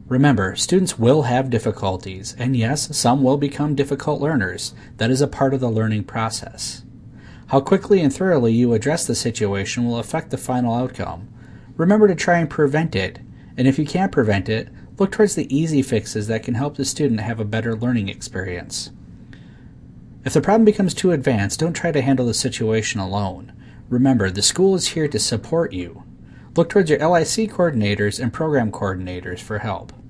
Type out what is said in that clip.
Remember, students will have difficulties, and yes, some will become difficult learners. That is a part of the learning process. How quickly and thoroughly you address the situation will affect the final outcome. Remember to try and prevent it, and if you can't prevent it, look towards the easy fixes that can help the student have a better learning experience. If the problem becomes too advanced, don't try to handle the situation alone. Remember, the school is here to support you. Look towards your LIC coordinators and program coordinators for help.